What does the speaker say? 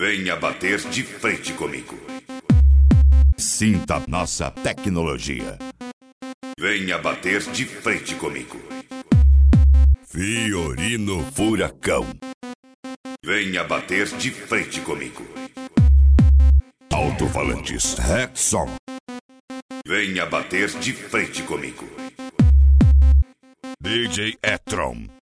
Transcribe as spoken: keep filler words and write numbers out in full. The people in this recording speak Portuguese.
Venha bater de frente comigo. Sinta nossa tecnologia. Venha bater de frente comigo. Fiorino Furacão. Venha bater de frente comigo. Alto-falantes Rexon. Venha bater de frente comigo. D J Etron.